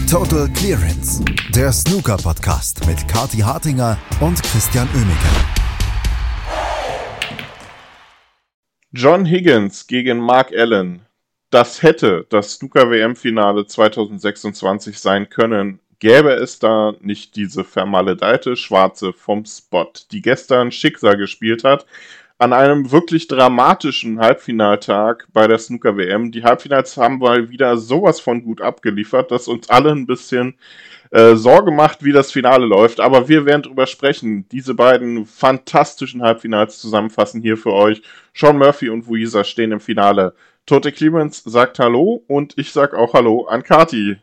Total Clearance, der Snooker-Podcast mit Kathi Hartinger und Christian Oemeke. John Higgins gegen Mark Allen. Das hätte das Snooker-WM-Finale 2026 sein können, gäbe es da nicht diese vermaledeite Schwarze vom Spot, die gestern Schicksal gespielt hat, an einem wirklich dramatischen Halbfinaltag bei der Snooker-WM. Die Halbfinals haben mal wieder sowas von gut abgeliefert, dass uns alle ein bisschen Sorge macht, wie das Finale läuft. Aber wir werden drüber sprechen. Diese beiden fantastischen Halbfinals zusammenfassen hier für euch. Shaun Murphy und Wuisa stehen im Finale. Total Clearance sagt Hallo und ich sag auch Hallo an Kathi.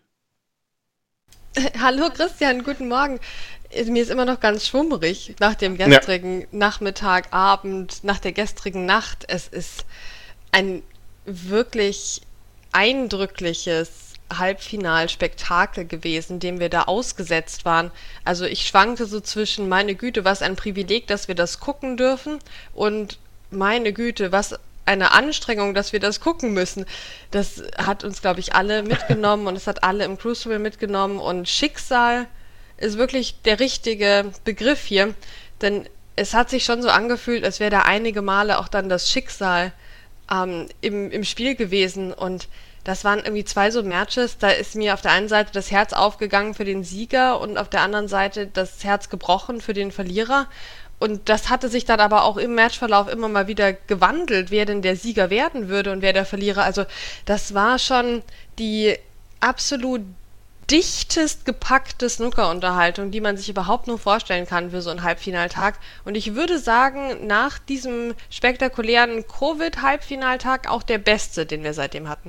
Hallo Christian, guten Morgen. Mir ist immer noch ganz schwummrig nach dem gestrigen Nachmittag, Abend, nach der gestrigen Nacht. Es ist ein wirklich eindrückliches Halbfinalspektakel gewesen, dem wir da ausgesetzt waren. Also ich schwankte so zwischen, meine Güte, was ein Privileg, dass wir das gucken dürfen, und meine Güte, was eine Anstrengung, dass wir das gucken müssen. Das hat uns, glaube ich, alle mitgenommen und es hat alle im Crucible mitgenommen, und Schicksal ist wirklich der richtige Begriff hier, denn es hat sich schon so angefühlt, als wäre da einige Male auch dann das Schicksal im Spiel gewesen, und das waren irgendwie zwei so Matches, da ist mir auf der einen Seite das Herz aufgegangen für den Sieger und auf der anderen Seite das Herz gebrochen für den Verlierer, und das hatte sich dann aber auch im Matchverlauf immer mal wieder gewandelt, wer denn der Sieger werden würde und wer der Verlierer. Also das war schon die absolut dichtest gepackte Snooker-Unterhaltung, die man sich überhaupt nur vorstellen kann für so einen Halbfinaltag. Und ich würde sagen, nach diesem spektakulären Covid-Halbfinaltag auch der beste, den wir seitdem hatten.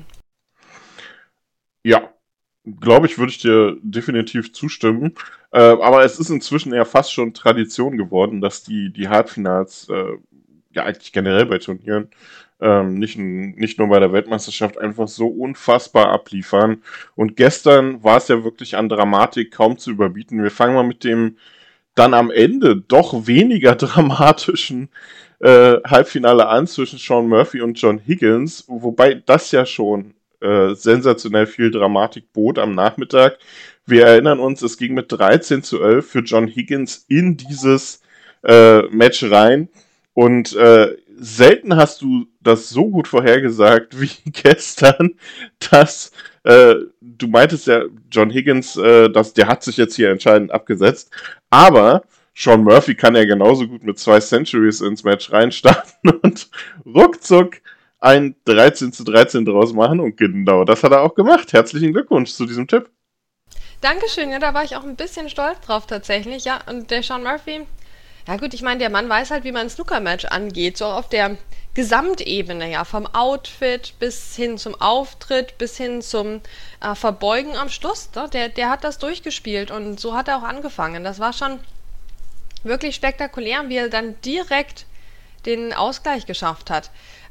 Ja, glaube ich, würde ich dir definitiv zustimmen. Aber es ist inzwischen eher fast schon Tradition geworden, dass die Halbfinals, ja eigentlich generell bei Turnieren, nicht nur bei der Weltmeisterschaft, einfach so unfassbar abliefern. Und gestern war es ja wirklich an Dramatik kaum zu überbieten. Wir fangen mal mit dem dann am Ende doch weniger dramatischen Halbfinale an zwischen Shaun Murphy und John Higgins, wobei das ja schon sensationell viel Dramatik bot am Nachmittag. Wir erinnern uns, es ging mit 13:11 für John Higgins in dieses Match rein, und selten hast du das so gut vorhergesagt wie gestern, dass du meintest ja, John Higgins, der hat sich jetzt hier entscheidend abgesetzt, aber Shaun Murphy kann ja genauso gut mit 2 Centuries ins Match reinstarten und ruckzuck ein 13:13 draus machen, und genau das hat er auch gemacht. Herzlichen Glückwunsch zu diesem Tipp. Dankeschön, ja, da war ich auch ein bisschen stolz drauf tatsächlich, ja, und der Shaun Murphy, ja gut, ich meine, der Mann weiß halt, wie man ein Snooker-Match angeht, so auf der Gesamtebene, ja, vom Outfit bis hin zum Auftritt, bis hin zum Verbeugen am Schluss, ne? Der hat das durchgespielt, und so hat er auch angefangen. Das war schon wirklich spektakulär, wie er dann direkt den Ausgleich geschafft hat.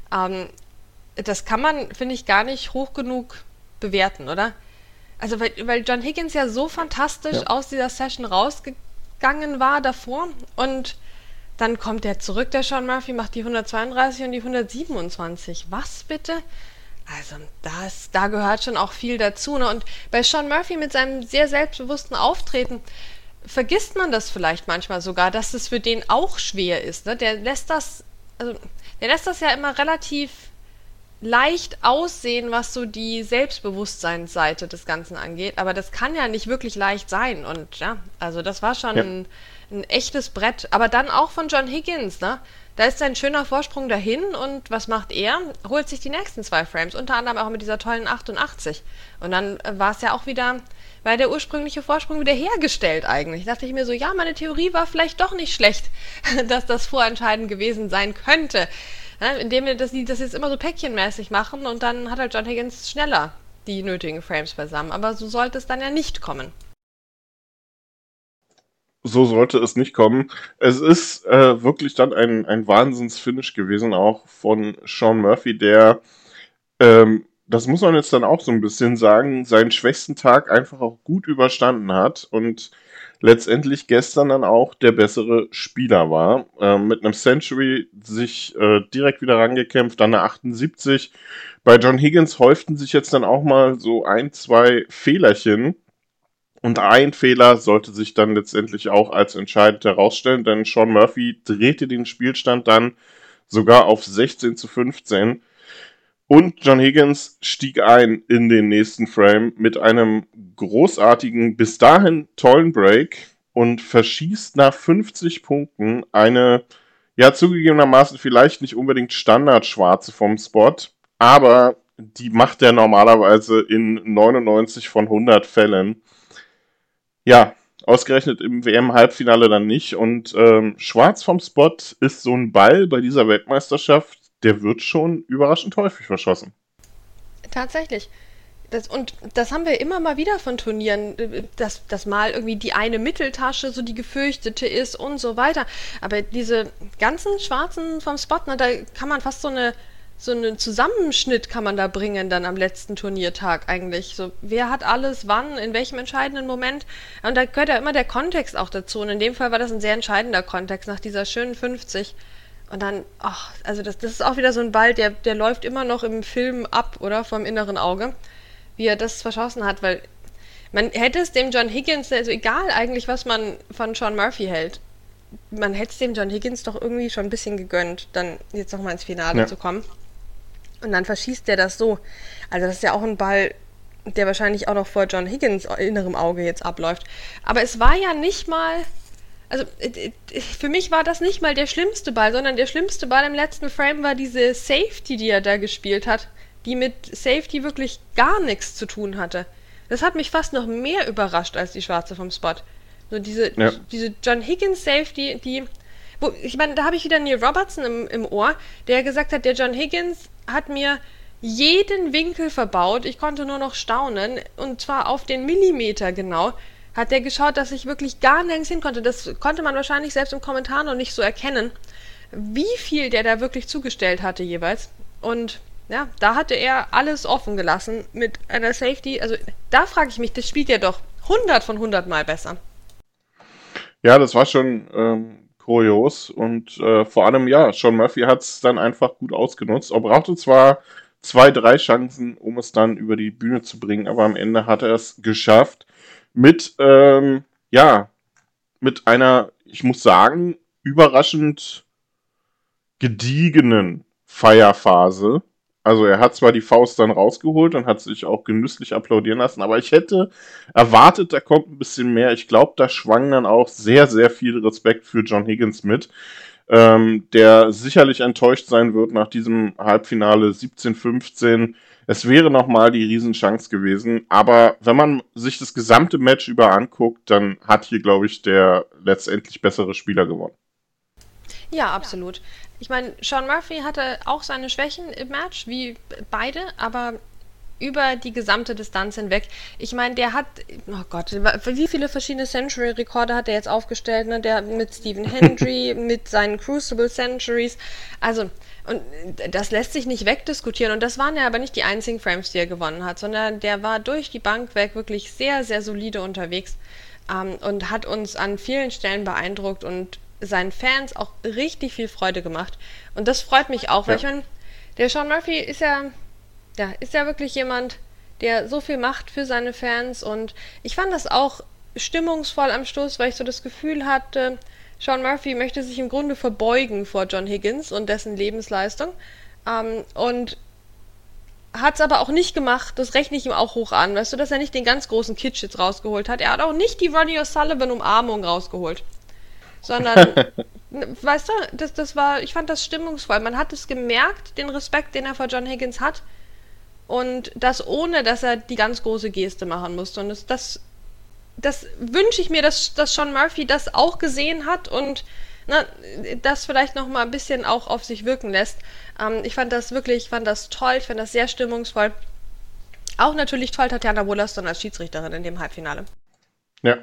Das kann man, finde ich, gar nicht hoch genug bewerten, oder? Also, weil John Higgins ja so fantastisch aus dieser Session rausgegangen war davor, und dann kommt er zurück, der Shaun Murphy, macht die 132 und die 127. Was bitte? Also, da gehört schon auch viel dazu, ne? Und bei Shaun Murphy mit seinem sehr selbstbewussten Auftreten vergisst man das vielleicht manchmal sogar, dass es für den auch schwer ist, ne? Der lässt das ja immer relativ leicht aussehen, was so die Selbstbewusstseinsseite des Ganzen angeht, aber das kann ja nicht wirklich leicht sein, und ja, also das war schon ein echtes Brett, aber dann auch von John Higgins, ne? Da ist ein schöner Vorsprung dahin, und was macht er? Holt sich die nächsten 2 Frames, unter anderem auch mit dieser tollen 88, und dann war es ja auch wieder, war der ursprüngliche Vorsprung wieder hergestellt eigentlich. Da dachte ich mir so, ja, meine Theorie war vielleicht doch nicht schlecht, dass das vorentscheidend gewesen sein könnte. Ja, indem wir das jetzt immer so päckchenmäßig machen, und dann hat halt John Higgins schneller die nötigen Frames beisammen. Aber so sollte es dann ja nicht kommen. So sollte es nicht kommen. Es ist wirklich dann ein Wahnsinns-Finish gewesen, auch von Shaun Murphy, der, das muss man jetzt dann auch so ein bisschen sagen, seinen schwächsten Tag einfach auch gut überstanden hat und letztendlich gestern dann auch der bessere Spieler war. Mit einem Century sich direkt wieder rangekämpft, dann eine 78. Bei John Higgins häuften sich jetzt dann auch mal so 1, 2 Fehlerchen, Und ein Fehler sollte sich dann letztendlich auch als entscheidend herausstellen, denn Sean Murphy drehte den Spielstand dann sogar auf 16:15 und John Higgins stieg ein in den nächsten Frame mit einem großartigen, bis dahin tollen Break und verschießt nach 50 Punkten eine, ja zugegebenermaßen vielleicht nicht unbedingt Standardschwarze vom Spot, aber die macht er normalerweise in 99 von 100 Fällen. Ja, ausgerechnet im WM-Halbfinale dann nicht. Und Schwarz vom Spot ist so ein Ball bei dieser Weltmeisterschaft, der wird schon überraschend häufig verschossen. Tatsächlich. Und das haben wir immer mal wieder von Turnieren, dass mal irgendwie die eine Mitteltasche so die gefürchtete ist und so weiter. Aber diese ganzen Schwarzen vom Spot, da kann man fast so einen Zusammenschnitt kann man da bringen dann am letzten Turniertag eigentlich. So, wer hat alles, wann, in welchem entscheidenden Moment. Und da gehört ja immer der Kontext auch dazu. Und in dem Fall war das ein sehr entscheidender Kontext nach dieser schönen 50. Und dann, also das ist auch wieder so ein Ball, der läuft immer noch im Film ab, oder? Vom inneren Auge, wie er das verschossen hat, weil man hätte es dem John Higgins, also egal eigentlich, was man von Sean Murphy hält, man hätte es dem John Higgins doch irgendwie schon ein bisschen gegönnt, dann jetzt nochmal ins Finale zu kommen. Und dann verschießt der das so. Also das ist ja auch ein Ball, der wahrscheinlich auch noch vor John Higgins innerem Auge jetzt abläuft. Aber es war ja nicht mal, also für mich war das nicht mal der schlimmste Ball, sondern der schlimmste Ball im letzten Frame war diese Safety, die er da gespielt hat, die mit Safety wirklich gar nichts zu tun hatte. Das hat mich fast noch mehr überrascht als die Schwarze vom Spot. So diese John Higgins Safety, ich meine, da habe ich wieder Neil Robertson im Ohr, der gesagt hat, der John Higgins hat mir jeden Winkel verbaut. Ich konnte nur noch staunen. Und zwar auf den Millimeter genau. Hat der geschaut, dass ich wirklich gar nirgends hin konnte. Das konnte man wahrscheinlich selbst im Kommentar noch nicht so erkennen, wie viel der da wirklich zugestellt hatte jeweils. Und ja, da hatte er alles offen gelassen mit einer Safety. Also da frage ich mich, das spielt ja doch 100 von 100 Mal besser. Ja, das war schon kurios und vor allem, ja, Sean Murphy hat es dann einfach gut ausgenutzt. Er brauchte zwar 2, 3 Chancen, um es dann über die Bühne zu bringen, aber am Ende hat er es geschafft mit einer, ich muss sagen, überraschend gediegenen Feierphase. Also er hat zwar die Faust dann rausgeholt und hat sich auch genüsslich applaudieren lassen, aber ich hätte erwartet, da kommt ein bisschen mehr. Ich glaube, da schwang dann auch sehr, sehr viel Respekt für John Higgins mit, der sicherlich enttäuscht sein wird nach diesem Halbfinale 17:15. Es wäre nochmal die Riesenchance gewesen, aber wenn man sich das gesamte Match über anguckt, dann hat hier, glaube ich, der letztendlich bessere Spieler gewonnen. Ja, absolut. Ich meine, Sean Murphy hatte auch seine Schwächen im Match, wie beide, aber über die gesamte Distanz hinweg. Ich meine, der hat, oh Gott, wie viele verschiedene Century-Rekorde hat er jetzt aufgestellt, ne? Der mit Stephen Hendry, mit seinen Crucible Centuries. Also, und das lässt sich nicht wegdiskutieren. Und das waren ja aber nicht die einzigen Frames, die er gewonnen hat, sondern der war durch die Bank weg wirklich sehr, sehr solide unterwegs und hat uns an vielen Stellen beeindruckt und seinen Fans auch richtig viel Freude gemacht. Und das freut mich auch, weil ich meine, der Sean Murphy ist ja wirklich jemand, der so viel macht für seine Fans, und ich fand das auch stimmungsvoll am Schluss, weil ich so das Gefühl hatte, Sean Murphy möchte sich im Grunde verbeugen vor John Higgins und dessen Lebensleistung, und hat es aber auch nicht gemacht, das rechne ich ihm auch hoch an, weißt du, dass er nicht den ganz großen Kitsch jetzt rausgeholt hat. Er hat auch nicht die Ronnie O'Sullivan Umarmung rausgeholt, sondern, weißt du, ich fand das stimmungsvoll. Man hat es gemerkt, den Respekt, den er vor John Higgins hat, und das ohne, dass er die ganz große Geste machen musste. Und das wünsche ich mir, dass Sean Murphy das auch gesehen hat und das vielleicht noch mal ein bisschen auch auf sich wirken lässt. Ich fand das toll, ich fand das sehr stimmungsvoll. Auch natürlich toll Tatjana Wollaston als Schiedsrichterin in dem Halbfinale. Ja.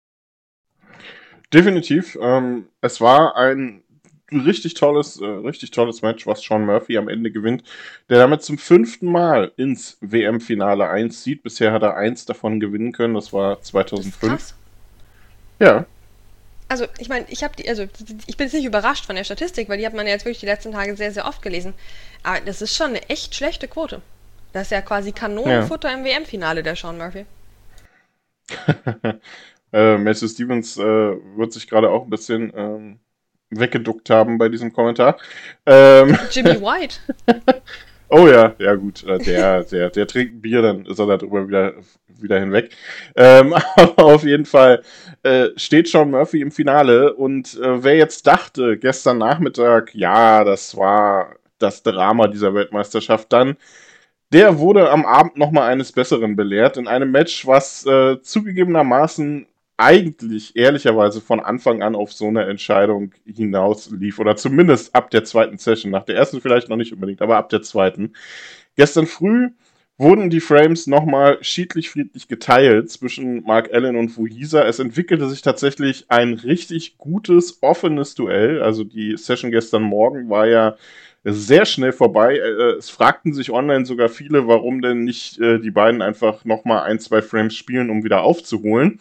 Definitiv. Es war ein richtig tolles Match, was Sean Murphy am Ende gewinnt, der damit zum 5. Mal ins WM-Finale einzieht. Bisher hat er 1 davon gewinnen können, das war 2005. Das ist krass. Ja. Also, ich meine, ich bin jetzt nicht überrascht von der Statistik, weil die hat man ja jetzt wirklich die letzten Tage sehr, sehr oft gelesen. Aber das ist schon eine echt schlechte Quote. Das ist ja quasi Kanonenfutter im WM-Finale, der Sean Murphy. Matthew Stevens wird sich gerade auch ein bisschen weggeduckt haben bei diesem Kommentar. Jimmy White. Oh ja, ja gut, der trinkt ein Bier, dann ist er darüber wieder hinweg. Aber auf jeden Fall steht Sean Murphy im Finale und wer jetzt dachte gestern Nachmittag, ja, das war das Drama dieser Weltmeisterschaft dann, der wurde am Abend nochmal eines Besseren belehrt in einem Match, was zugegebenermaßen eigentlich ehrlicherweise von Anfang an auf so eine Entscheidung hinaus lief. Oder zumindest ab der zweiten Session. Nach der ersten vielleicht noch nicht unbedingt, aber ab der zweiten. Gestern früh wurden die Frames nochmal schiedlich-friedlich geteilt zwischen Mark Allen und Wuisa. Es entwickelte sich tatsächlich ein richtig gutes, offenes Duell. Also die Session gestern Morgen war ja sehr schnell vorbei. Es fragten sich online sogar viele, warum denn nicht die beiden einfach nochmal 1-2 Frames spielen, um wieder aufzuholen.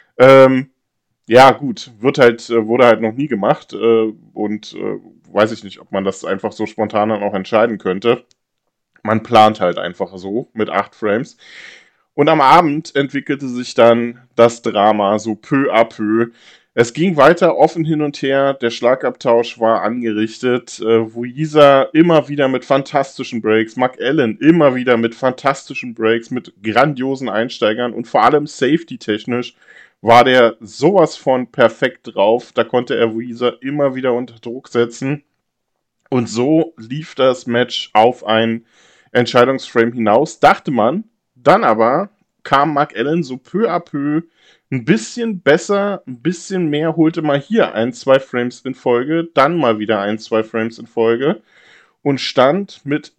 Ja, gut, wurde halt noch nie gemacht und weiß ich nicht, ob man das einfach so spontan dann auch entscheiden könnte. Man plant halt einfach so mit 8 Frames. Und am Abend entwickelte sich dann das Drama so peu à peu. Es ging weiter offen hin und her, der Schlagabtausch war angerichtet, Wuisa immer wieder mit fantastischen Breaks, Mark Allen immer wieder mit fantastischen Breaks, mit grandiosen Einsteigern und vor allem safety-technisch war der sowas von perfekt drauf, da konnte er Wuisa immer wieder unter Druck setzen und so lief das Match auf ein Entscheidungsframe hinaus, dachte man, dann aber kam Mark Allen so peu à peu ein bisschen besser, ein bisschen mehr, holte mal hier 1-2 Frames in Folge, dann mal wieder 1-2 Frames in Folge und stand mit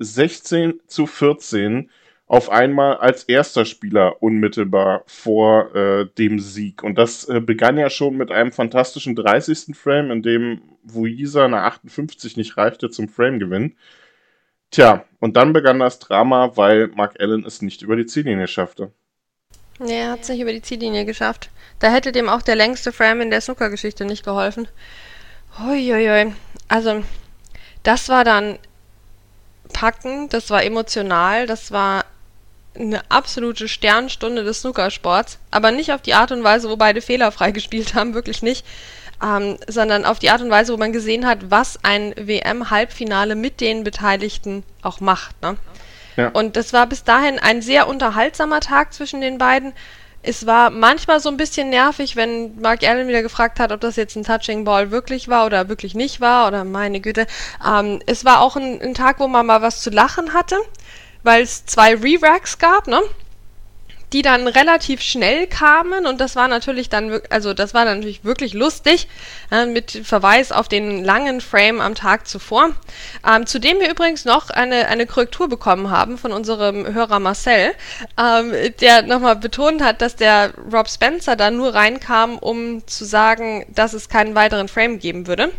16-14 auf einmal als erster Spieler unmittelbar vor dem Sieg. Und das begann ja schon mit einem fantastischen 30. Frame, in dem Wuisa eine 58 nicht reichte zum Frame-Gewinn. Tja, und dann begann das Drama, weil Mark Allen es nicht über die Ziellinie schaffte. Nee, er hat es nicht über die Ziellinie geschafft. Da hätte dem auch der längste Frame in der Snooker-Geschichte nicht geholfen. Huiuiui. Also, das war dann packend, das war emotional, das war eine absolute Sternstunde des Snookersports. Aber nicht auf die Art und Weise, wo beide fehlerfrei gespielt haben, wirklich nicht. Sondern auf die Art und Weise, wo man gesehen hat, was ein WM-Halbfinale mit den Beteiligten auch macht, ne? Ja. Und das war bis dahin ein sehr unterhaltsamer Tag zwischen den beiden. Es war manchmal so ein bisschen nervig, wenn Mark Allen wieder gefragt hat, ob das jetzt ein Touching Ball wirklich war oder wirklich nicht war oder meine Güte. Es war auch ein Tag, wo man mal was zu lachen hatte, weil es 2 Re-Racks gab, ne? Die dann relativ schnell kamen und das war natürlich dann, also das war dann natürlich wirklich lustig, mit Verweis auf den langen Frame am Tag zuvor, zu dem wir übrigens noch eine Korrektur bekommen haben von unserem Hörer Marcel, der nochmal betont hat, dass der Rob Spencer da nur reinkam, um zu sagen, dass es keinen weiteren Frame geben würde.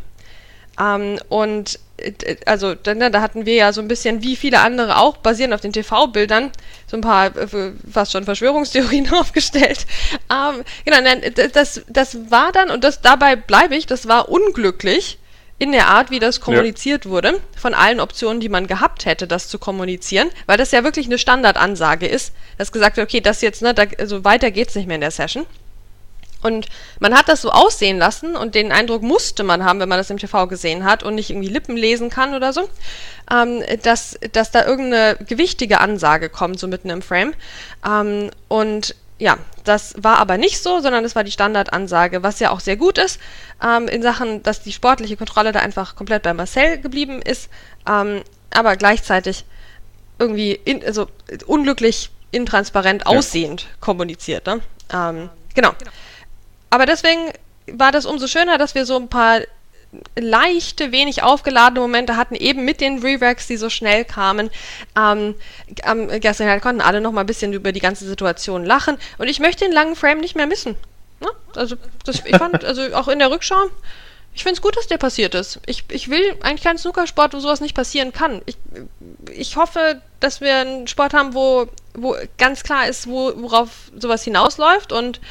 Und also da hatten wir ja so ein bisschen, wie viele andere auch, basierend auf den TV-Bildern, so ein paar fast schon Verschwörungstheorien aufgestellt. Genau, das war dann, und dabei bleibe ich, das war unglücklich in der Art, wie das kommuniziert wurde, von allen Optionen, die man gehabt hätte, das zu kommunizieren, weil das ja wirklich eine Standardansage ist, dass gesagt wird, okay, das jetzt, ne, also weiter geht's nicht mehr in der Session. Und man hat das so aussehen lassen und den Eindruck musste man haben, wenn man das im TV gesehen hat und nicht irgendwie Lippen lesen kann oder so, dass da irgendeine gewichtige Ansage kommt, so mitten im Frame. Und ja, das war aber nicht so, sondern das war die Standardansage, was ja auch sehr gut ist, in Sachen, dass die sportliche Kontrolle da einfach komplett bei Marcel geblieben ist, aber gleichzeitig irgendwie also unglücklich, intransparent aussehend kommuniziert. Ne? Genau. Aber deswegen war das umso schöner, dass wir so ein paar leichte, wenig aufgeladene Momente hatten, eben mit den Re-Racks, die so schnell kamen. Gestern konnten alle noch mal ein bisschen über die ganze Situation lachen. Und ich möchte den langen Frame nicht mehr missen. Ne? Also ich fand, also auch in der Rückschau, ich finde es gut, dass der passiert ist. Ich will eigentlich keinen Snookersport, wo sowas nicht passieren kann. Ich hoffe, dass wir einen Sport haben, wo ganz klar ist, worauf sowas hinausläuft und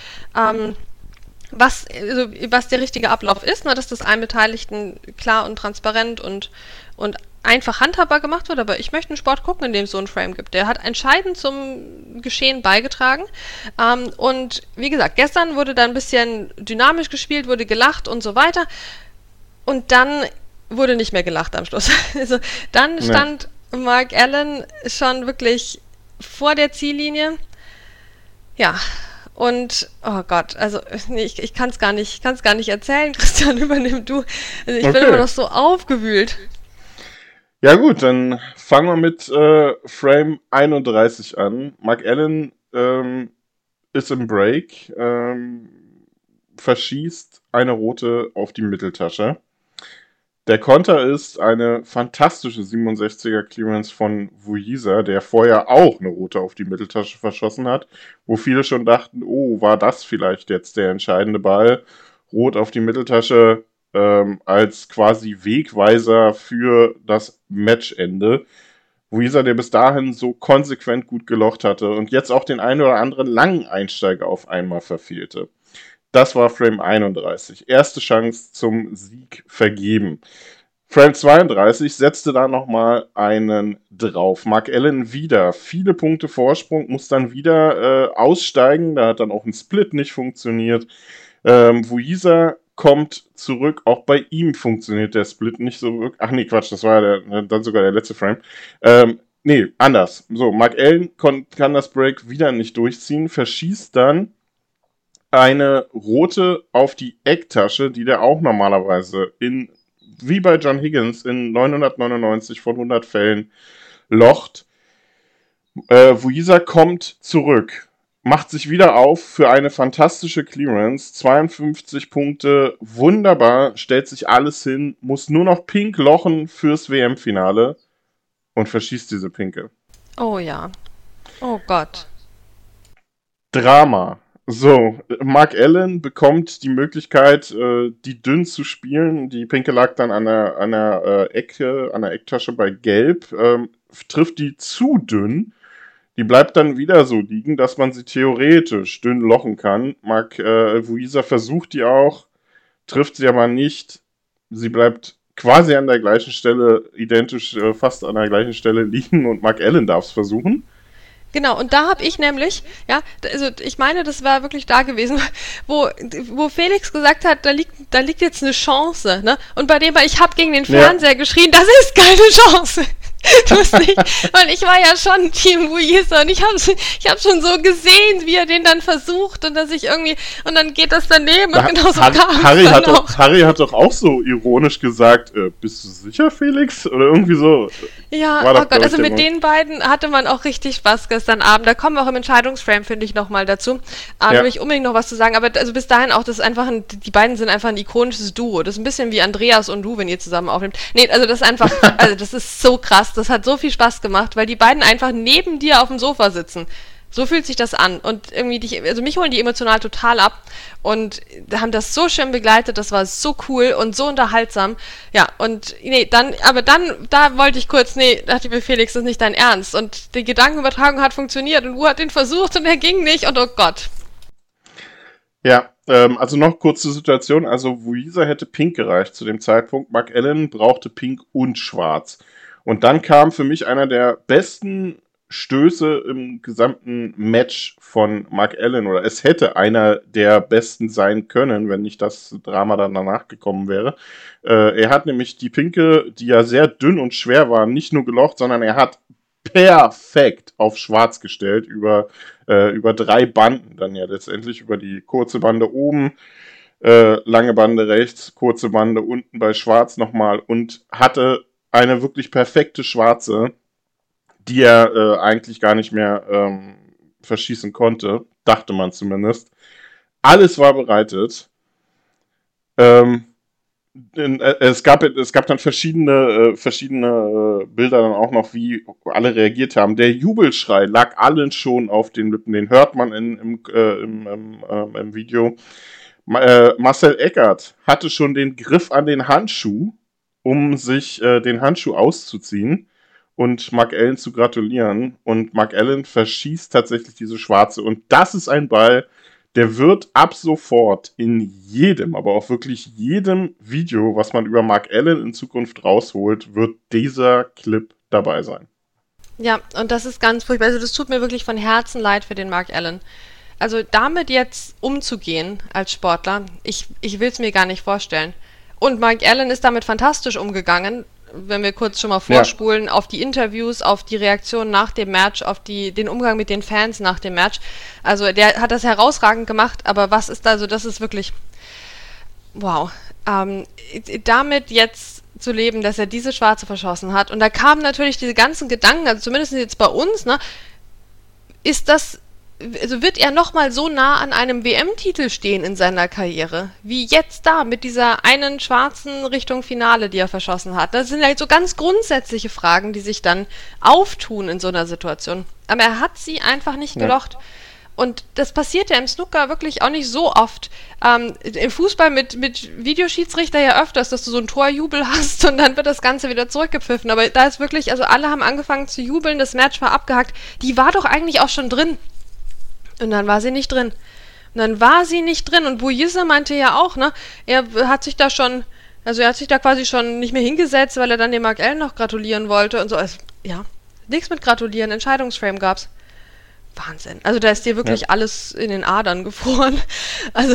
was der richtige Ablauf ist, ne, dass das allen Beteiligten klar und transparent und einfach handhabbar gemacht wird, aber ich möchte einen Sport gucken, in dem es so einen Frame gibt. Der hat entscheidend zum Geschehen beigetragen. Und wie gesagt, gestern wurde da ein bisschen dynamisch gespielt, wurde gelacht und so weiter. Und dann wurde nicht mehr gelacht am Schluss. Also dann stand Mark Allen schon wirklich vor der Ziellinie. Ja, und oh Gott, also nee, ich kann es gar nicht erzählen. Christian, übernimm du. Also ich bin immer noch so aufgewühlt. Ja gut, dann fangen wir mit Frame 31 an. Mark Allen ist im Break, verschießt eine rote auf die Mitteltasche. Der Konter ist eine fantastische 67er Clearance von Vujiza, der vorher auch eine rote auf die Mitteltasche verschossen hat, wo viele schon dachten, oh, war das vielleicht jetzt der entscheidende Ball? Rot auf die Mitteltasche als quasi Wegweiser für das Matchende. Vujiza, der bis dahin so konsequent gut gelocht hatte und jetzt auch den einen oder anderen langen Einsteiger auf einmal verfehlte. Das war Frame 31. Erste Chance zum Sieg vergeben. Frame 32 setzte da nochmal einen drauf. Mark Allen wieder viele Punkte Vorsprung, muss dann wieder aussteigen. Da hat dann auch ein Split nicht funktioniert. Vujiza kommt zurück. Auch bei ihm funktioniert der Split nicht so wirklich. Ach nee, Quatsch, das war ja dann sogar der letzte Frame. Nee, anders. So, Mark Allen kann das Break wieder nicht durchziehen, verschießt dann eine rote auf die Ecktasche, die der auch normalerweise wie bei John Higgins in 999 von 100 Fällen locht. Vujiza kommt zurück, macht sich wieder auf für eine fantastische Clearance, 52 Punkte, wunderbar, stellt sich alles hin, muss nur noch pink lochen fürs WM-Finale und verschießt diese Pinke. Oh ja. Oh Gott. Drama. So, Mark Allen bekommt die Möglichkeit, die dünn zu spielen. Die Pinke lag dann an der Ecktasche bei Gelb. Trifft die zu dünn. Die bleibt dann wieder so liegen, dass man sie theoretisch dünn lochen kann. Vujiza versucht die auch, trifft sie aber nicht. Sie bleibt quasi an der gleichen Stelle, identisch fast an der gleichen Stelle liegen und Mark Allen darf es versuchen. Genau, und da habe ich nämlich, ja, also ich meine, das war wirklich da gewesen, wo Felix gesagt hat, da liegt jetzt eine Chance, ne? Und bei dem, ich habe gegen den Fernseher geschrien, das ist keine Chance. Lustig, weil ich war ja schon Team Vujiza und ich hab schon so gesehen, wie er den dann versucht und dass ich irgendwie, und dann geht das daneben und genauso kam Harry hat doch auch so ironisch gesagt, bist du sicher, Felix? Oder irgendwie so. Ja, oh Gott, also mit den beiden hatte man auch richtig Spaß gestern Abend. Da kommen wir auch im Entscheidungsframe, finde ich, nochmal dazu. Da will ich unbedingt noch was zu sagen, aber also bis dahin auch, das ist einfach die beiden sind einfach ein ikonisches Duo. Das ist ein bisschen wie Andreas und du, wenn ihr zusammen aufnehmt. Nee, also das ist einfach, also das ist so krass. Das hat so viel Spaß gemacht, weil die beiden einfach neben dir auf dem Sofa sitzen. So fühlt sich das an. Und irgendwie, also mich holen die emotional total ab und haben das so schön begleitet, das war so cool und so unterhaltsam. Ja, und da wollte ich kurz, dachte ich mir, Felix, das ist nicht dein Ernst. Und die Gedankenübertragung hat funktioniert und Wu hat den versucht und er ging nicht und oh Gott. Ja, also noch kurze Situation. Also Vujiza hätte pink gereicht zu dem Zeitpunkt. Mark Allen brauchte pink und schwarz. Und dann kam für mich einer der besten Stöße im gesamten Match von Mark Allen, oder es hätte einer der besten sein können, wenn nicht das Drama dann danach gekommen wäre. Er hat nämlich die Pinke, die ja sehr dünn und schwer war, nicht nur gelocht, sondern er hat perfekt auf schwarz gestellt, über 3 Banden dann ja letztendlich, über die kurze Bande oben, lange Bande rechts, kurze Bande unten bei schwarz nochmal und hatte eine wirklich perfekte schwarze, die er eigentlich gar nicht mehr verschießen konnte, dachte man zumindest. Alles war bereitet. Es gab dann verschiedene Bilder dann auch noch, wie alle reagiert haben. Der Jubelschrei lag allen schon auf den Lippen, den hört man im Video. Marcel Eckert hatte schon den Griff an den Handschuh, um sich den Handschuh auszuziehen und Mark Allen zu gratulieren. Und Mark Allen verschießt tatsächlich diese schwarze. Und das ist ein Ball, der wird ab sofort in jedem, aber auch wirklich jedem Video, was man über Mark Allen in Zukunft rausholt, wird dieser Clip dabei sein. Ja, und das ist ganz furchtbar. Also das tut mir wirklich von Herzen leid für den Mark Allen. Also damit jetzt umzugehen als Sportler, ich will es mir gar nicht vorstellen. Und Mark Allen ist damit fantastisch umgegangen, wenn wir kurz schon mal vorspulen, auf die Interviews, auf die Reaktion nach dem Match, auf den Umgang mit den Fans nach dem Match. Also der hat das herausragend gemacht, aber was ist da, also das ist wirklich, wow. Damit jetzt zu leben, dass er diese Schwarze verschossen hat, und da kamen natürlich diese ganzen Gedanken, also zumindest jetzt bei uns, ne, also wird er nochmal so nah an einem WM-Titel stehen in seiner Karriere, wie jetzt da, mit dieser einen Schwarzen Richtung Finale, die er verschossen hat. Das sind halt so ganz grundsätzliche Fragen, die sich dann auftun in so einer Situation. Aber er hat sie einfach nicht gelocht. Und das passiert ja im Snooker wirklich auch nicht so oft. Im Fußball mit Videoschiedsrichter ja öfters, dass du so einen Torjubel hast und dann wird das Ganze wieder zurückgepfiffen. Aber da ist wirklich, also alle haben angefangen zu jubeln, das Match war abgehakt. Die war doch eigentlich auch schon drin. Und dann war sie nicht drin. Und Bu Yisa meinte ja auch, ne, er hat sich da quasi schon nicht mehr hingesetzt, weil er dann dem Mark Allen noch gratulieren wollte und so. Also, ja, nichts mit gratulieren, Entscheidungsframe gab's. Wahnsinn. Also da ist dir wirklich alles in den Adern gefroren. Also,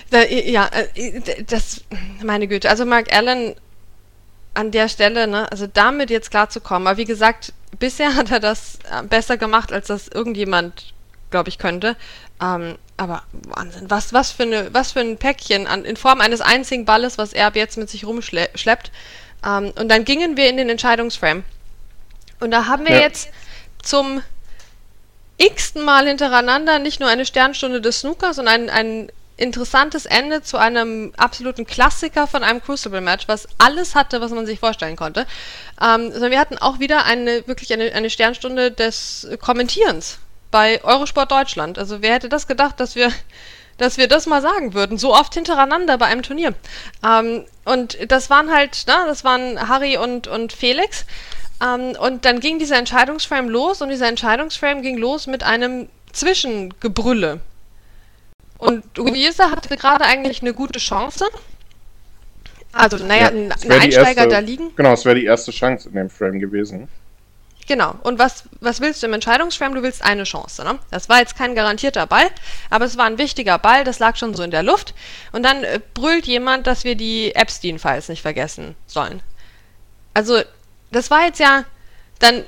meine Güte. Also Mark Allen an der Stelle, ne, also damit jetzt klarzukommen. Aber wie gesagt, bisher hat er das besser gemacht, als das irgendjemand, glaube ich, könnte. Aber Wahnsinn. Was für ein Päckchen in Form eines einzigen Balles, was er ab jetzt mit sich rumschleppt. Und dann gingen wir in den Entscheidungsframe. Und da haben wir jetzt zum x-ten Mal hintereinander nicht nur eine Sternstunde des Snookers, sondern ein interessantes Ende zu einem absoluten Klassiker von einem Crucible-Match, was alles hatte, was man sich vorstellen konnte. Sondern wir hatten auch wieder eine Sternstunde des Kommentierens bei Eurosport Deutschland. Also wer hätte das gedacht, dass wir das mal sagen würden, so oft hintereinander bei einem Turnier. Und das waren Harry und Felix. Und dann ging dieser Entscheidungsframe los und dieser Entscheidungsframe ging los mit einem Zwischengebrülle. Und Bu Yisa hatte gerade eigentlich eine gute Chance. Also, ein Einsteiger da liegen. Genau, es wäre die erste Chance in dem Frame gewesen. Genau. Und was willst du im Entscheidungsframe? Du willst eine Chance, ne? Das war jetzt kein garantierter Ball, aber es war ein wichtiger Ball, das lag schon so in der Luft. Und dann brüllt jemand, dass wir die Epstein-Files nicht vergessen sollen. Also, das war jetzt ja dann,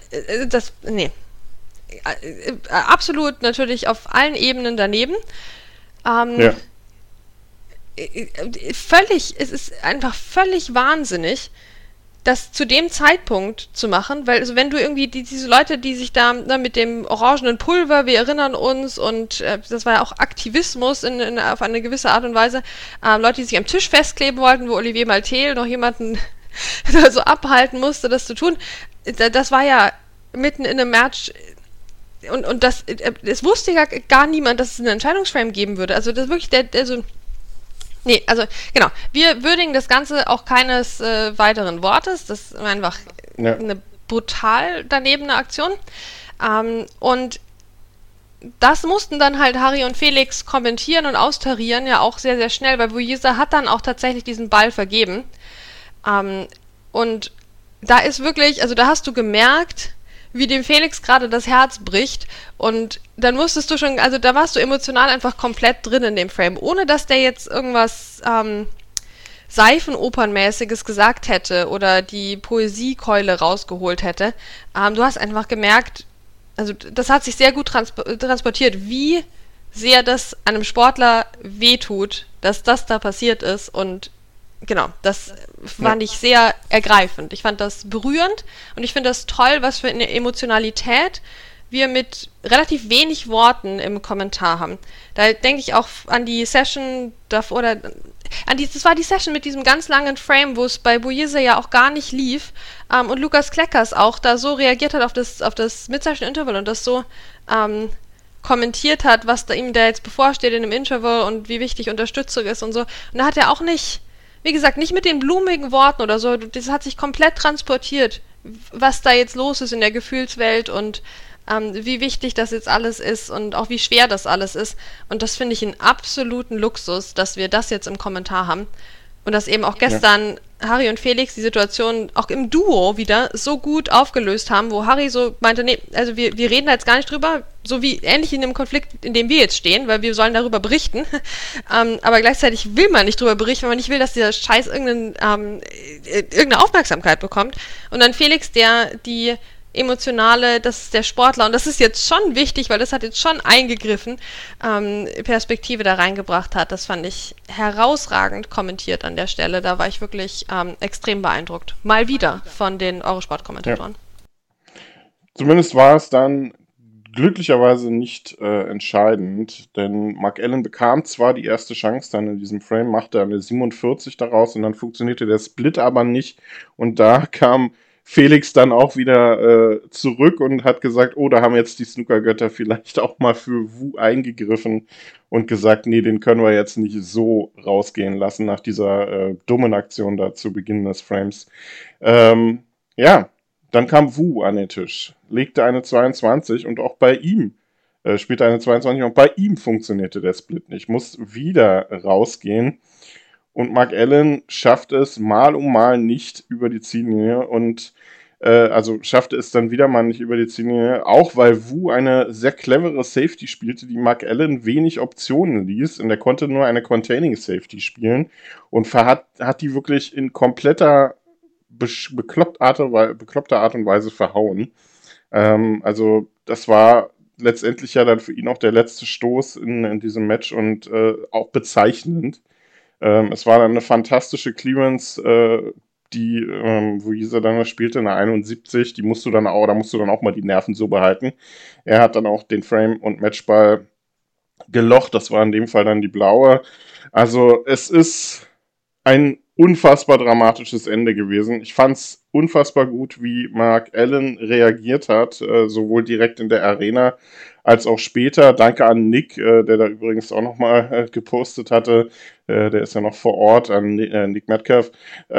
absolut natürlich auf allen Ebenen daneben. Es ist einfach völlig wahnsinnig, das zu dem Zeitpunkt zu machen, weil also wenn du irgendwie diese Leute, die sich da mit dem orangenen Pulver, wir erinnern uns, und das war ja auch Aktivismus auf eine gewisse Art und Weise, Leute, die sich am Tisch festkleben wollten, wo Olivier Maltel noch jemanden so abhalten musste, das zu tun, das war ja mitten in einem Match. Und es wusste ja gar niemand, dass es einen Entscheidungsframe geben würde. Also das wirklich genau. Wir würdigen das Ganze auch keines weiteren Wortes. Das war einfach eine brutal danebene Aktion. Und das mussten dann halt Harry und Felix kommentieren und austarieren, ja auch sehr, sehr schnell, weil Bu Yisa hat dann auch tatsächlich diesen Ball vergeben. Und da ist wirklich, also da hast du gemerkt, wie dem Felix gerade das Herz bricht, und dann musstest du schon, also da warst du emotional einfach komplett drin in dem Frame, ohne dass der jetzt irgendwas Seifenopernmäßiges gesagt hätte oder die Poesiekeule rausgeholt hätte. Du hast einfach gemerkt, also das hat sich sehr gut transportiert, wie sehr das einem Sportler wehtut, dass das da passiert ist, und genau, das fand ich sehr ergreifend. Ich fand das berührend und ich finde das toll, was für eine Emotionalität wir mit relativ wenig Worten im Kommentar haben. Da denke ich auch an die Session das war die Session mit diesem ganz langen Frame, wo es bei Bu Yisa ja auch gar nicht lief, und Lukas Kleckers auch da so reagiert hat auf das Mid-Session-Interval und das so kommentiert hat, was da ihm da jetzt bevorsteht in dem Interval und wie wichtig Unterstützung ist und so. Und da hat er auch nicht, wie gesagt, nicht mit den blumigen Worten oder so, das hat sich komplett transportiert, was da jetzt los ist in der Gefühlswelt, und wie wichtig das jetzt alles ist und auch wie schwer das alles ist. Und das finde ich einen absoluten Luxus, dass wir das jetzt im Kommentar haben. Und dass eben auch gestern Harry und Felix die Situation auch im Duo wieder so gut aufgelöst haben, wo Harry so meinte, nee, also wir reden da jetzt gar nicht drüber, so wie ähnlich in dem Konflikt, in dem wir jetzt stehen, weil wir sollen darüber berichten, aber gleichzeitig will man nicht drüber berichten, weil man nicht will, dass dieser Scheiß irgendeine Aufmerksamkeit bekommt. Und dann Felix, der die emotionale, das ist der Sportler und das ist jetzt schon wichtig, weil das hat jetzt schon eingegriffen, Perspektive da reingebracht hat. Das fand ich herausragend kommentiert an der Stelle. Da war ich wirklich extrem beeindruckt. Mal wieder von den Eurosport-Kommentatoren. Ja. Zumindest war es dann glücklicherweise nicht entscheidend, denn Mark Allen bekam zwar die erste Chance dann in diesem Frame, machte eine 47 daraus und dann funktionierte der Split aber nicht und da kam Felix dann auch wieder zurück und hat gesagt, oh, da haben jetzt die Snookergötter vielleicht auch mal für Wu eingegriffen und gesagt, nee, den können wir jetzt nicht so rausgehen lassen nach dieser dummen Aktion da zu Beginn des Frames. Ja, dann kam Wu an den Tisch, legte eine 22 und auch bei ihm spielte eine 22 und bei ihm funktionierte der Split nicht, muss wieder rausgehen. Und Mark Allen schafft es mal um mal nicht über die Ziellinie und also schaffte es dann wieder mal nicht über die Ziellinie, auch weil Wu eine sehr clevere Safety spielte, die Mark Allen wenig Optionen ließ und er konnte nur eine Containing Safety spielen und hat die wirklich in kompletter bekloppter Art und Weise verhauen. Also das war letztendlich ja dann für ihn auch der letzte Stoß in diesem Match und auch bezeichnend. Es war dann eine fantastische Clearance, wo Isa dann spielte, eine 71, da musst du dann auch mal die Nerven so behalten. Er hat dann auch den Frame- und Matchball gelocht, das war in dem Fall dann die blaue. Also es ist ein unfassbar dramatisches Ende gewesen. Ich fand es unfassbar gut, wie Mark Allen reagiert hat, sowohl direkt in der Arena als auch später. Danke an Nick, der da übrigens auch nochmal gepostet hatte. Der ist ja noch vor Ort, an Nick Metcalf.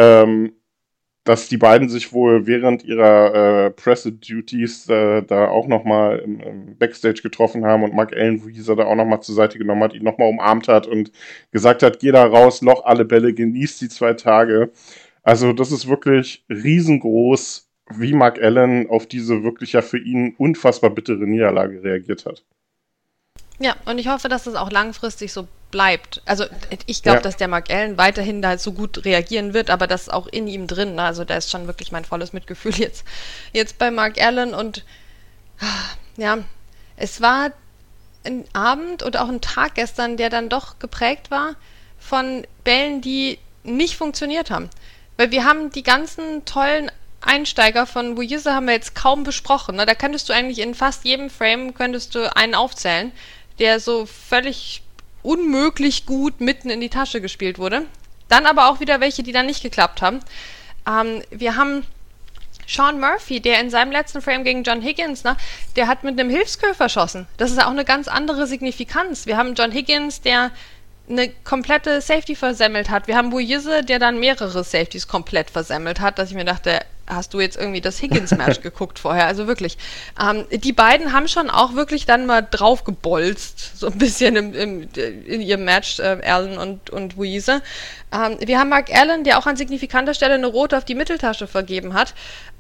Dass die beiden sich wohl während ihrer Presse-Duties da auch nochmal im Backstage getroffen haben und Mark Allen, wo dieser da auch nochmal zur Seite genommen hat, ihn nochmal umarmt hat und gesagt hat, geh da raus, loch alle Bälle, genießt die 2 Tage. Also das ist wirklich riesengroß, wie Mark Allen auf diese wirklich ja für ihn unfassbar bittere Niederlage reagiert hat. Ja, und ich hoffe, dass das auch langfristig so bleibt. Also ich glaube, dass der Mark Allen weiterhin da so gut reagieren wird, aber das auch in ihm drin. Also da ist schon wirklich mein volles Mitgefühl jetzt bei Mark Allen und ja, es war ein Abend und auch ein Tag gestern, der dann doch geprägt war von Bällen, die nicht funktioniert haben. Weil wir haben die ganzen tollen Einsteiger von Wu Yizhe haben wir jetzt kaum besprochen. Ne? Da könntest du eigentlich in fast jedem Frame einen aufzählen, der so völlig unmöglich gut mitten in die Tasche gespielt wurde. Dann aber auch wieder welche, die dann nicht geklappt haben. Wir haben Sean Murphy, der in seinem letzten Frame gegen John Higgins, der hat mit einem Hilfsköder verschossen. Das ist auch eine ganz andere Signifikanz. Wir haben John Higgins, der eine komplette Safety versemmelt hat. Wir haben Wu Yizhe, der dann mehrere Safeties komplett versemmelt hat, dass ich mir dachte, hast du jetzt irgendwie das Higgins-Match geguckt vorher? Also wirklich. Die beiden haben schon auch wirklich dann mal draufgebolzt, so ein bisschen in ihrem Match, Allen und Wu Yizhe. Wir haben Mark Allen, der auch an signifikanter Stelle eine rote auf die Mitteltasche vergeben hat.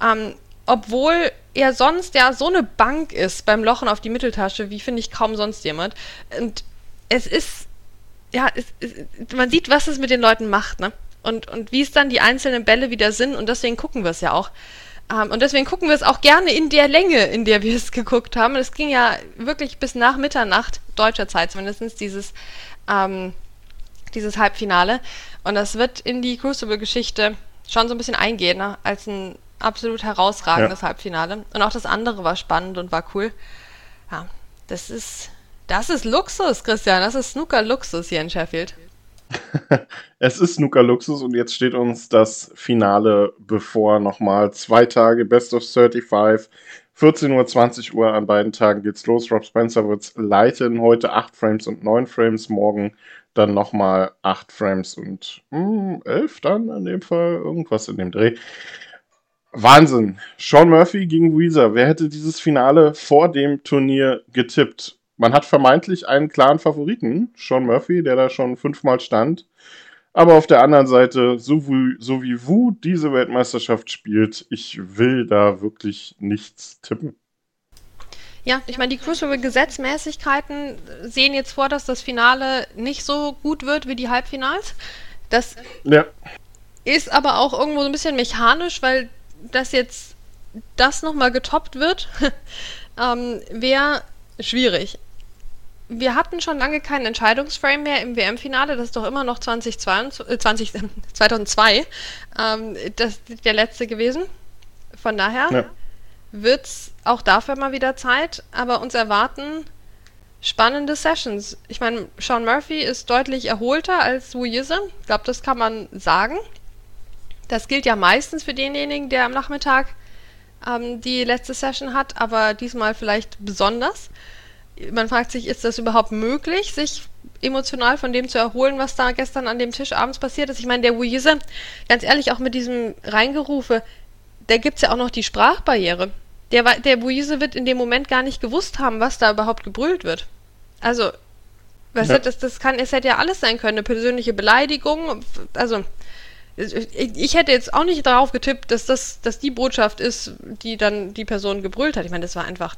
Obwohl er sonst ja so eine Bank ist beim Lochen auf die Mitteltasche, wie finde ich kaum sonst jemand. Und es ist man sieht, was es mit den Leuten macht, ne? Und wie es dann die einzelnen Bälle wieder sind und deswegen gucken wir es ja auch. Und deswegen gucken wir es auch gerne in der Länge, in der wir es geguckt haben. Und es ging ja wirklich bis nach Mitternacht, deutscher Zeit zumindest, dieses Halbfinale. Und das wird in die Crucible-Geschichte schon so ein bisschen eingehen, ne? Als ein absolut herausragendes Halbfinale. Und auch das andere war spannend und war cool. Ja, das ist Luxus, Christian. Das ist Snooker-Luxus hier in Sheffield. Es ist Snooker-Luxus und jetzt steht uns das Finale bevor. Nochmal 2 Tage, Best of 35, 14 Uhr, 20 Uhr an beiden Tagen geht's los. Rob Spencer wird's leiten. Heute 8 Frames und 9 Frames. Morgen dann nochmal 8 Frames und 11 dann in dem Fall. Irgendwas in dem Dreh. Wahnsinn. Sean Murphy gegen Weezer. Wer hätte dieses Finale vor dem Turnier getippt? Man hat vermeintlich einen klaren Favoriten, Sean Murphy, der da schon 5-mal stand. Aber auf der anderen Seite, so wie Wu diese Weltmeisterschaft spielt, ich will da wirklich nichts tippen. Ja, ich meine, die Crucible-Gesetzmäßigkeiten sehen jetzt vor, dass das Finale nicht so gut wird wie die Halbfinals. Das ist aber auch irgendwo so ein bisschen mechanisch, weil das nochmal getoppt wird, wäre schwierig. Wir hatten schon lange keinen Entscheidungsframe mehr im WM-Finale, das ist doch immer noch 2002 das der letzte gewesen. Von daher wird es auch dafür mal wieder Zeit, aber uns erwarten spannende Sessions. Ich meine, Sean Murphy ist deutlich erholter als Wu Yizhe. Ich glaube, das kann man sagen. Das gilt ja meistens für denjenigen, der am Nachmittag die letzte Session hat, aber diesmal vielleicht besonders. Man fragt sich, ist das überhaupt möglich, sich emotional von dem zu erholen, was da gestern an dem Tisch abends passiert ist? Ich meine, der Wu Yizhe, ganz ehrlich, auch mit diesem Reingerufe, da gibt es ja auch noch die Sprachbarriere. Der Wu Yizhe wird in dem Moment gar nicht gewusst haben, was da überhaupt gebrüllt wird. Also, es hätte ja alles sein können, eine persönliche Beleidigung. Also, ich hätte jetzt auch nicht darauf getippt, dass die Botschaft ist, die dann die Person gebrüllt hat. Ich meine, das war einfach...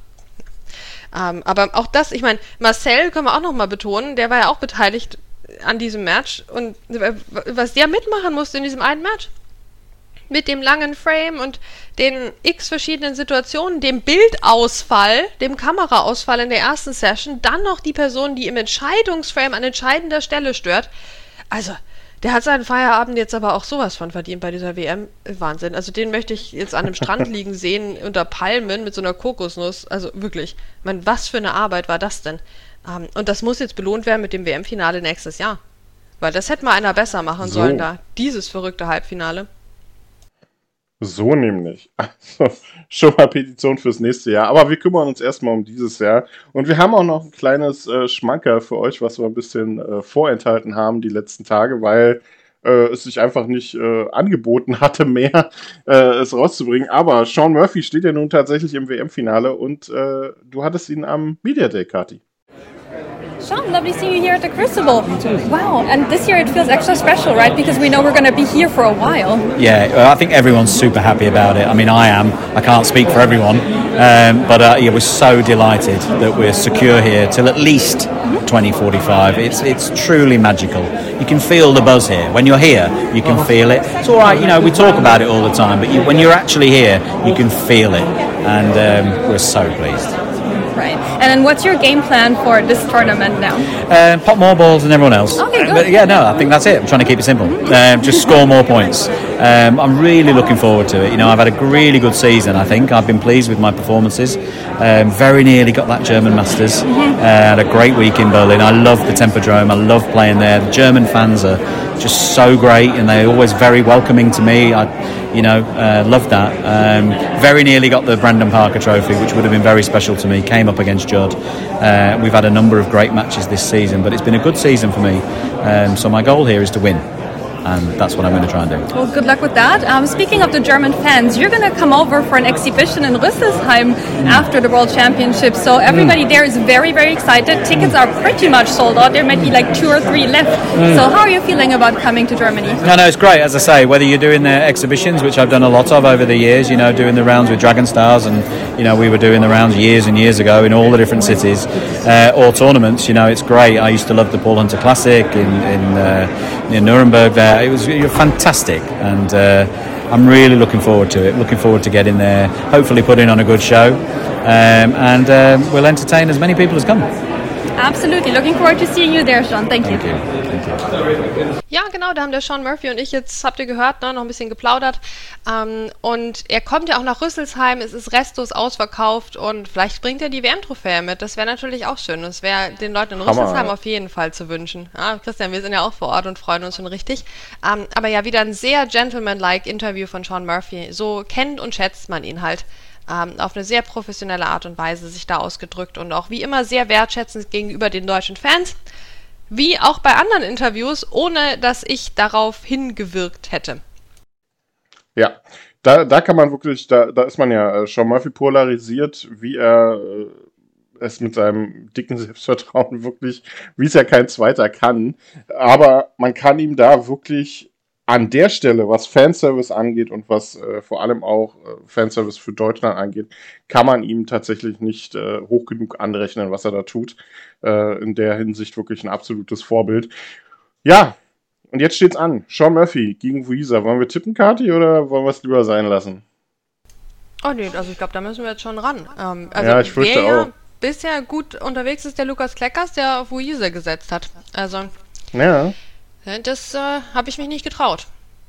aber auch das, ich meine, Marcel können wir auch nochmal betonen, der war ja auch beteiligt an diesem Match und was der mitmachen musste in diesem einen Match, mit dem langen Frame und den x verschiedenen Situationen, dem Bildausfall, dem Kameraausfall in der ersten Session, dann noch die Person, die im Entscheidungsframe an entscheidender Stelle stört. Also, der hat seinen Feierabend jetzt aber auch sowas von verdient bei dieser WM. Wahnsinn. Also den möchte ich jetzt an einem Strand liegen sehen, unter Palmen mit so einer Kokosnuss. Also wirklich, ich meine, was für eine Arbeit war das denn? Und das muss jetzt belohnt werden mit dem WM-Finale nächstes Jahr. Weil das hätte mal einer besser machen sollen da. Dieses verrückte Halbfinale. So nämlich. Also schon mal Petition fürs nächste Jahr. Aber wir kümmern uns erstmal um dieses Jahr. Und wir haben auch noch ein kleines Schmankerl für euch, was wir ein bisschen vorenthalten haben die letzten Tage, weil es sich einfach nicht angeboten hatte, mehr es rauszubringen. Aber Sean Murphy steht ja nun tatsächlich im WM-Finale und du hattest ihn am Media Day, Kathi. Sean, lovely seeing you here at the Crucible. Wow, and this year it feels extra special, right? Because we know we're going to be here for a while. Yeah, I think everyone's super happy about it. I mean, I am. I can't speak for everyone. But we're so delighted that we're secure here till at least 2045. It's truly magical. You can feel the buzz here. When you're here, you can feel it. It's all right, we talk about it all the time, but when you're actually here, you can feel it. And we're so pleased. Right. And then what's your game plan for this tournament now? Pop more balls than everyone else. Okay, good. But I think that's it. I'm trying to keep it simple. Just score more points. I'm really looking forward to it. I've had a really good season, I think. I've been pleased with my performances. Very nearly got that German Masters. Had a great week in Berlin. I love the Tempodrome. I love playing there. The German fans are just so great and they're always very welcoming to me. I love that. Very nearly got the Brandon Parker Trophy, which would have been very special to me. Came up against Judd. We've had a number of great matches this season, but it's been a good season for me. So my goal here is to win. And that's what I'm going to try and do. Well, good luck with that. Speaking of the German fans, you're going to come over for an exhibition in Rüsselsheim after the World Championship. So everybody there is very, very excited. Tickets are pretty much sold out. There might be like 2 or 3 left. So how are you feeling about coming to Germany? No, it's great. As I say, whether you're doing the exhibitions, which I've done a lot of over the years, doing the rounds with Dragon Stars, and we were doing the rounds years and years ago in all the different cities, or tournaments. It's great. I used to love the Paul Hunter Classic in Nuremberg there. It was fantastic, and I'm really looking forward to it. Looking forward to getting there, hopefully putting on a good show, and we'll entertain as many people as come. Absolutely. Looking forward to seeing you there, Sean. Thank you. Ja, genau, da haben der Sean Murphy und ich jetzt, habt ihr gehört, noch ein bisschen geplaudert. Und er kommt ja auch nach Rüsselsheim, es ist restlos ausverkauft und vielleicht bringt er die WM-Trophäe mit. Das wäre natürlich auch schön. Das wäre den Leuten in Rüsselsheim auf jeden Fall zu wünschen. Christian, wir sind ja auch vor Ort und freuen uns schon richtig. Aber ja, wieder ein sehr gentleman-like Interview von Sean Murphy. So kennt und schätzt man ihn halt. Auf eine sehr professionelle Art und Weise sich da ausgedrückt und auch wie immer sehr wertschätzend gegenüber den deutschen Fans, wie auch bei anderen Interviews, ohne dass ich darauf hingewirkt hätte. Ja, da kann man wirklich, da ist man ja Sean Murphy polarisiert, wie er es mit seinem dicken Selbstvertrauen wirklich, wie es ja kein zweiter kann. Aber man kann ihm da wirklich an der Stelle, was Fanservice angeht und was vor allem auch Fanservice für Deutschland angeht, kann man ihm tatsächlich nicht hoch genug anrechnen, was er da tut. In der Hinsicht wirklich ein absolutes Vorbild. Ja, und jetzt steht's an. Sean Murphy gegen Wheezer. Wollen wir tippen, Kati, oder wollen wir es lieber sein lassen? Oh nee, also ich glaube, da müssen wir jetzt schon ran. Ja, ich fürchte auch. Bisher gut unterwegs ist der Lukas Kleckers, der auf Wheezer gesetzt hat. Also, ja. Das habe ich mich nicht getraut.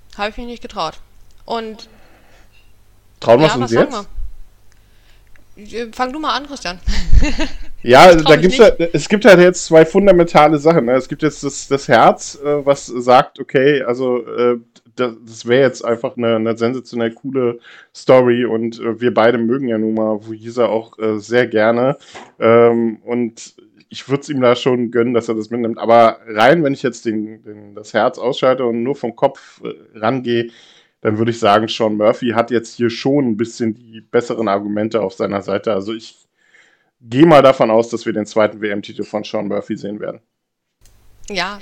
Und trauen wir es uns jetzt? Fang du mal an, Christian. Ja, es gibt halt jetzt zwei fundamentale Sachen. Es gibt jetzt das Herz, was sagt, okay, also das wäre jetzt einfach eine sensationell coole Story und wir beide mögen ja nun mal Wheezer auch sehr gerne und ich würde es ihm da schon gönnen, dass er das mitnimmt, aber rein, wenn ich jetzt das Herz ausschalte und nur vom Kopf rangehe, dann würde ich sagen, Sean Murphy hat jetzt hier schon ein bisschen die besseren Argumente auf seiner Seite. Also ich gehe mal davon aus, dass wir den zweiten WM-Titel von Sean Murphy sehen werden. Ja.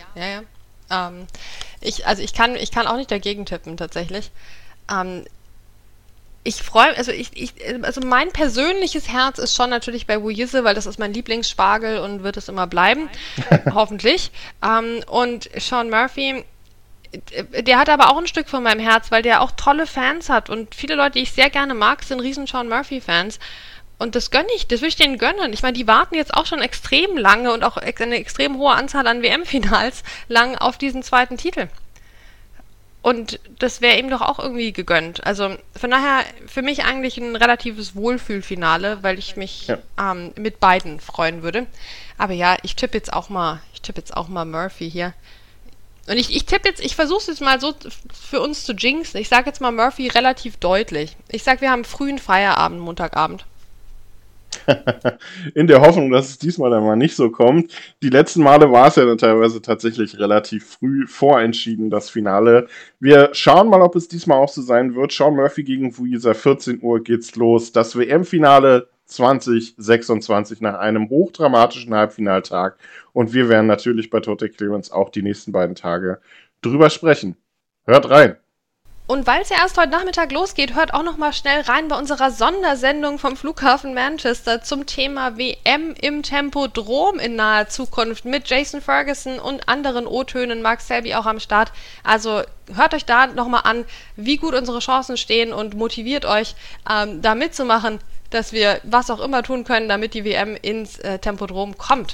Ich kann auch nicht dagegen tippen, tatsächlich. Ich freue mich, also mein persönliches Herz ist schon natürlich bei Wheezer, weil das ist mein Lieblingsspargel und wird es immer bleiben, hoffentlich. Und Sean Murphy, der hat aber auch ein Stück von meinem Herz, weil der auch tolle Fans hat und viele Leute, die ich sehr gerne mag, sind riesen Sean Murphy-Fans. Und das will ich denen gönnen. Ich meine, die warten jetzt auch schon extrem lange und auch eine extrem hohe Anzahl an WM-Finals lang auf diesen zweiten Titel. Und das wäre ihm doch auch irgendwie gegönnt. Also von daher für mich eigentlich ein relatives Wohlfühlfinale, weil ich mich mit beiden freuen würde. Aber ja, ich tippe jetzt auch mal Murphy hier. Und ich versuche es jetzt mal so für uns zu jinxen. Ich sage jetzt mal Murphy relativ deutlich. Ich sage, wir haben frühen Feierabend, Montagabend. In der Hoffnung, dass es diesmal dann mal nicht so kommt. Die letzten Male war es ja dann teilweise tatsächlich relativ früh vorentschieden, das Finale. Wir schauen mal, ob es diesmal auch so sein wird. Sean Murphy gegen Wheezer, 14 Uhr geht's los. Das WM-Finale 2026 nach einem hochdramatischen Halbfinaltag. Und wir werden natürlich bei Total Clearance auch die nächsten beiden Tage drüber sprechen. Hört rein! Und weil es ja erst heute Nachmittag losgeht, hört auch noch mal schnell rein bei unserer Sondersendung vom Flughafen Manchester zum Thema WM im Tempodrom in naher Zukunft mit Jason Ferguson und anderen O-Tönen, Mark Selby auch am Start. Also hört euch da noch mal an, wie gut unsere Chancen stehen und motiviert euch, da mitzumachen, dass wir was auch immer tun können, damit die WM ins Tempodrom kommt.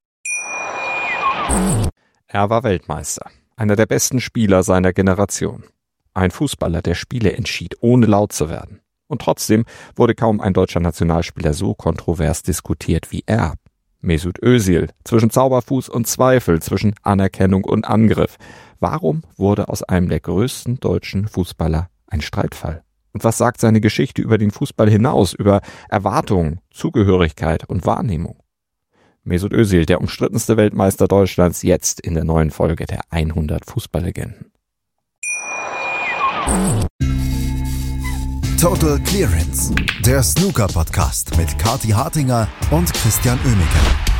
Er war Weltmeister, einer der besten Spieler seiner Generation. Ein Fußballer, der Spiele entschied, ohne laut zu werden. Und trotzdem wurde kaum ein deutscher Nationalspieler so kontrovers diskutiert wie er. Mesut Özil, zwischen Zauberfuß und Zweifel, zwischen Anerkennung und Angriff. Warum wurde aus einem der größten deutschen Fußballer ein Streitfall? Und was sagt seine Geschichte über den Fußball hinaus, über Erwartungen, Zugehörigkeit und Wahrnehmung? Mesut Özil, der umstrittenste Weltmeister Deutschlands, jetzt in der neuen Folge der 100 Fußballlegenden. Total Clearance, der Snooker-Podcast mit Kathi Hartinger und Christian Oemeke.